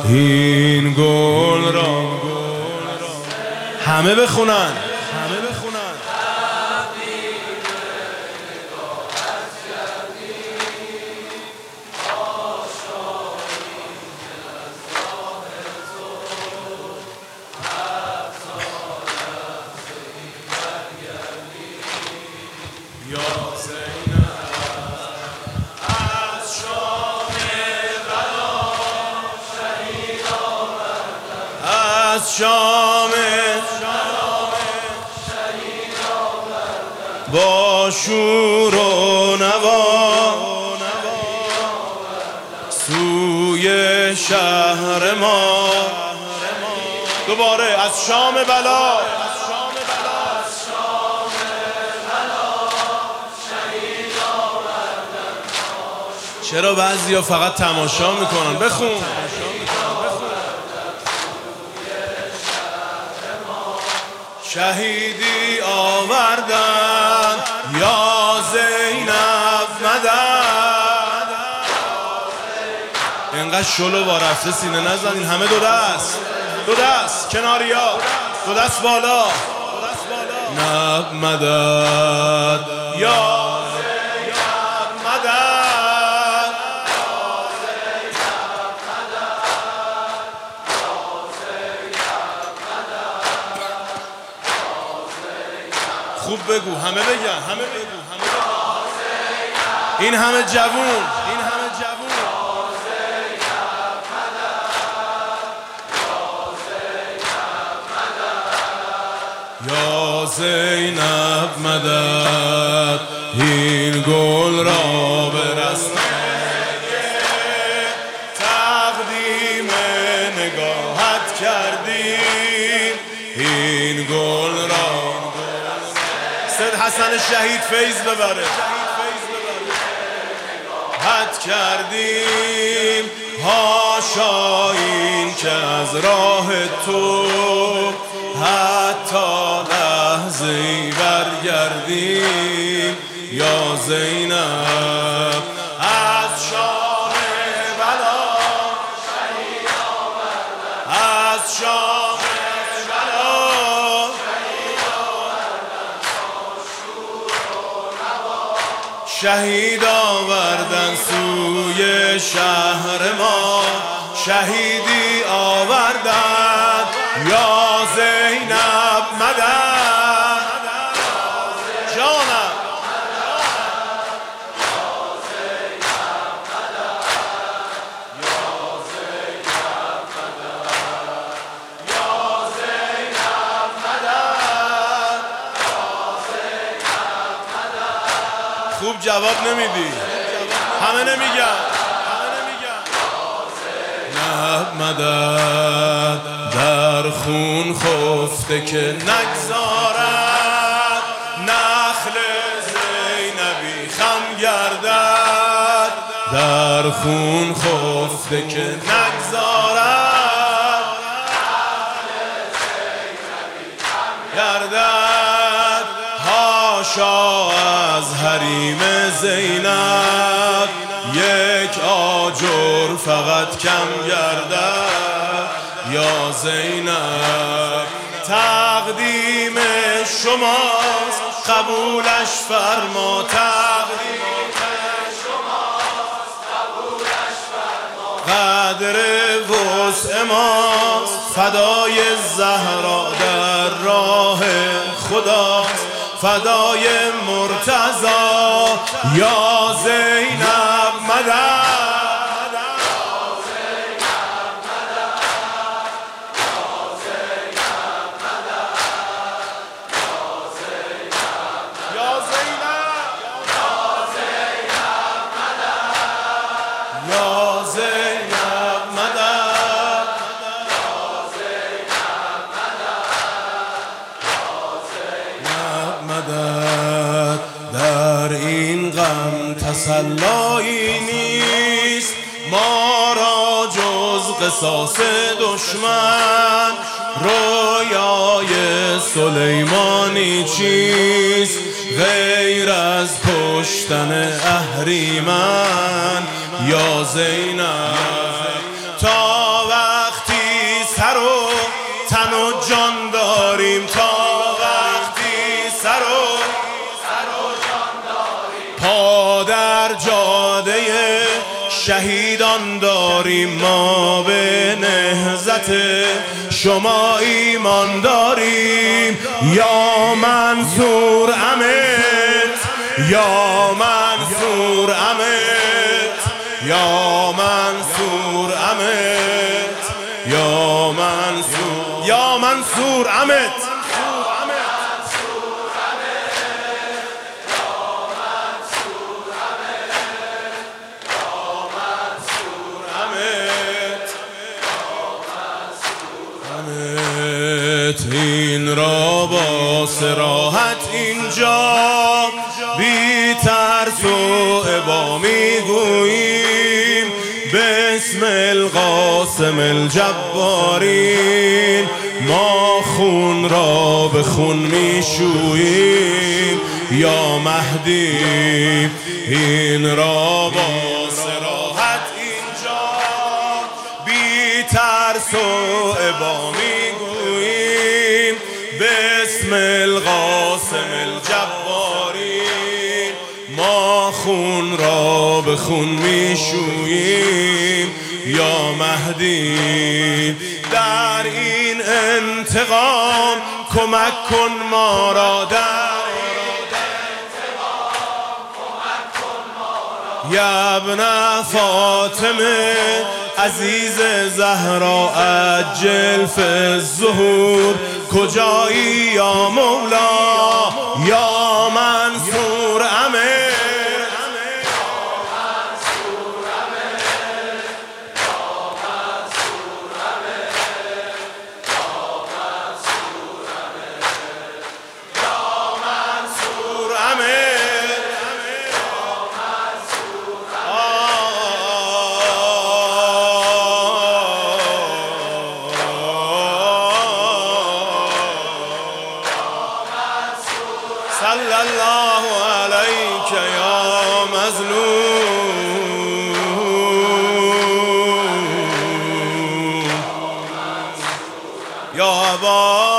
این گل را همه بخونن. از شام با شور و نوا سوی شهر ما دوباره از شام بلا چرا بعضیا فقط تماشا میکنن؟ بخون. شهیدی آوردن یا زینب مدد. اینقدر شلو با رفته سینه نزنین. همه دو دست کناریا، دو دست بالا. نب مدد یا زینب مدد. خوب بگو، همه بگن. این همه جوون یا زینب مدد. این گل را به رسم تقدیم نگاهت کردیم. این گل را سید حسن شهید فیض ببره حد کردیم. هاشا این که از راه تو حتی لحظه‌ای برگردیم. یا زینب از شام بلا شهید آوردن، از شام بلا شهید آوردن، شور و نوا شهید آوردن سوی شهر ما. شهیدی آوردن یا زینب مدد. جانم خوب جواب نمیدی. همه نمیگن. نب مدد در خون خفته که نگذارد نخل زینبی خم گردد. در خون خفته که نگذارد نخل زینبی خم گردد. هاشا از حریم زینب یک آجر فقط کم گردد. یا زینب تقدیم شماست قبولش فرما. تقدیم شماست قبولش فرما. قدر وسع ماست فدای زهرا در راه خداست. فدای مرتضی یا زینب مدد. در این غم تسلایی نیست ما را جز قصاص دشمن. رویای سلیمانی چیست غیر از کشتن اهریمن. یا زینب تا جان داریم تا وقتی سر و جان داریم، پا در جاده شهیدان داریم، ما به نهضت شما ایمان داریم. یا منصور امت، یا منصور امت، یا منصور امت، یا منصور، یا منصور امت. این را با صراحت اینجا بی ترس و ابا میگوییم، بسم القاسم الجبارین، ما خون را به خون میشوییم. یا مهدی این را با صراحت اینجا بی ترس و ابا میگوییم، بسم القاسم الجبارین، ما خون را به خون میشوییم. یا مهدی در این انتقام کمک کن ما را، در یا ابن فاطمه عزیز زهرا عجل فی الظهور، کجایی یا مولا؟ یا منصور امت، صلی الله علیک یا مظلوم، یا ابا